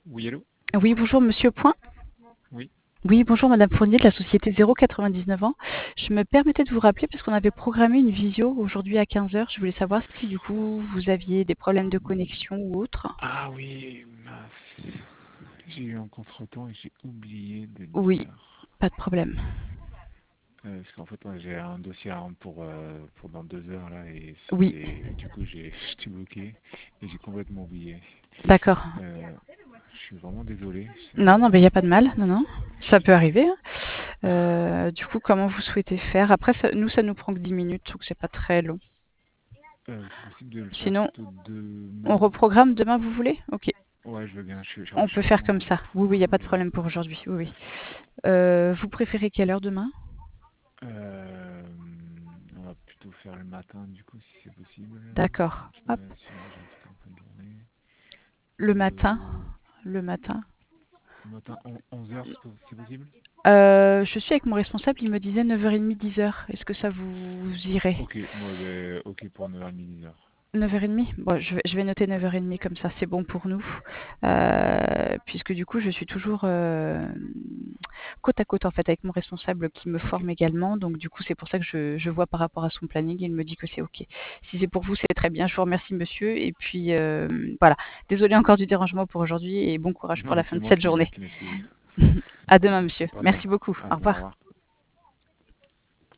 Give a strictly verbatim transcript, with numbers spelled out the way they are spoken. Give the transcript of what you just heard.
Oui, allô? Oui, bonjour Monsieur Point. Oui. Oui, bonjour Madame Fournier de la société zéro quatre-vingt-dix-neuf ans. Je me permettais de vous rappeler parce qu'on avait programmé une visio aujourd'hui à quinze heures. Je voulais savoir si du coup vous aviez des problèmes de connexion ou autre. Ah oui, mince. J'ai eu un contretemps et j'ai oublié de Oui, dire. pas de problème. Euh, parce qu'en fait, moi, j'ai un dossier à rendre pour, euh, pour dans deux heures là et Oui, c'est du coup j'ai j'étais bloqué et j'ai complètement oublié. d'accord. Euh, je suis vraiment désolé. Non, non, c'est- il n'y a pas de mal. Non, non. Ça peut arriver, hein. Euh, du coup, comment vous souhaitez faire? Après, ça- nous, ça nous prend que dix minutes, donc c'est pas très long. Euh, c'est possible de le faire Sinon, plutôt on demain? reprogramme demain, vous voulez? Ok. Ouais, je veux bien. Je suis, je On suis peut faire comme vraiment ça. Oui, oui, il n'y a pas de désolé. problème pour aujourd'hui. Oui, oui. Euh, vous préférez quelle heure demain? Euh, on va plutôt faire le matin du coup si c'est possible. D'accord. Je Hop. regarde sinon j'ai un truc en fin de journée. Le matin. Euh, Le matin. Le matin, onze heures, c'est possible? Euh, je suis avec mon responsable, il me disait neuf heures trente, dix heures. Est-ce que ça vous irait? Ok, moi, ben, ok pour neuf heures trente, dix heures. neuf heures trente? Bon, je vais, je vais noter neuf heures trente comme ça, c'est bon pour nous. Euh, puisque du coup, je suis toujours euh, côte à côte en fait avec mon responsable qui me Ok, forme également. Donc du coup, c'est pour ça que je, je vois par rapport à son planning, il me dit que c'est ok. Si c'est pour vous, c'est très bien. Je vous remercie, monsieur. Et puis euh, voilà. Désolé encore du dérangement pour aujourd'hui et bon courage pour non, la mais fin c'est de moi cette qui, journée. qui m'excuse. À demain, monsieur. Pardon. Merci beaucoup. À Au demain, au revoir. revoir.